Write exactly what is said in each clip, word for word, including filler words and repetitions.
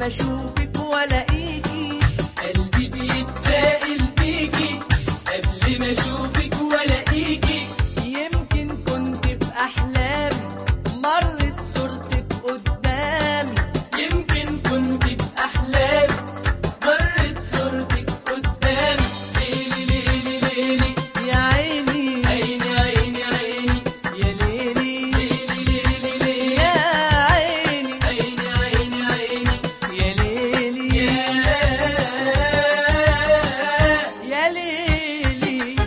ما اشوفك والاقيكي. قلبي بيتفائل بيكي قبل ما اشوفك والاقيكي. يمكن كنت في احلامي مرت صورتك قدامي. يمكن كنت في احلامي مرت صورتك قدامي. ليلي ليلي ليلي يا عيني عيني عيني عيني يا ليلي ليلي ليلي ليلي يا عيني عيني عيني عيني يا ليلي يا ليلي.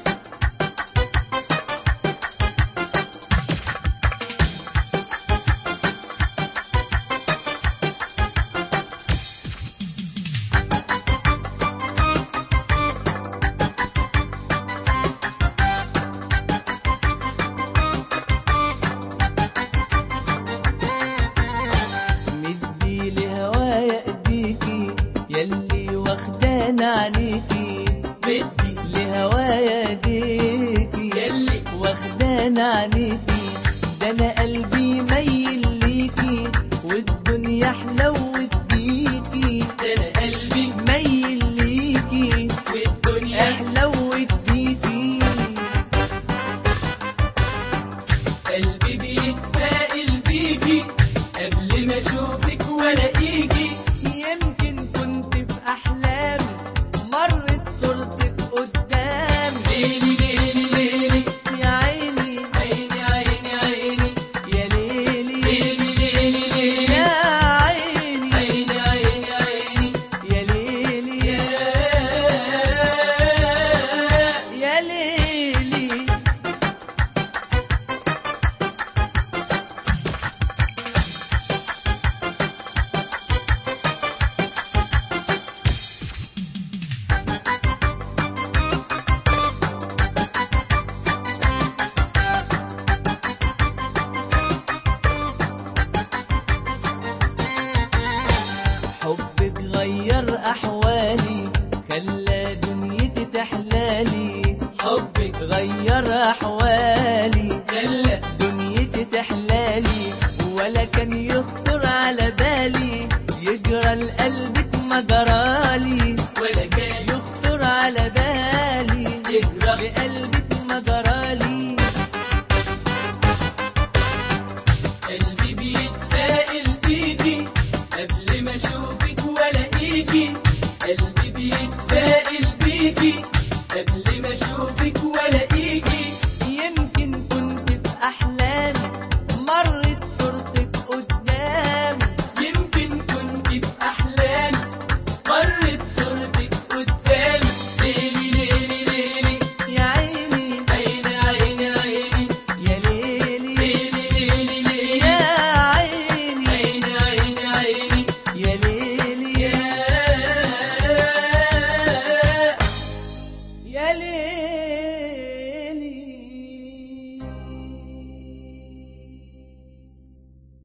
مدي لهوايا ايديكي يلي واخدانا عنيكي. بدي لهوايا ايديكي يلي واخدانا عنيكي. ده انا قلبي ميل ليكي والدنيا حلوت بيكي. ده انا قلبي ميل ليكي والدنيا حلوت بيكي. قلبي بيتفائل بيكي قبل ما اشوفك والاقيكي. يمكن كنت في احلامي مرت صورتك قدامي. ليلي ليلي ليلي يا عيني عيني عيني عيني يا ليلي ليلي ليلي ليلي يا عيني عيني عيني عيني يا ليلي يا ليلي. حبك غير احوالي خلى دنيتي تحلالي. حبك غير احوالي خلى دنيتي تحلالي. ولا كان يخطر على بالي يجرى لقلبك ما جرالي. ولا كان يخطر على بالي يجرى لقلبك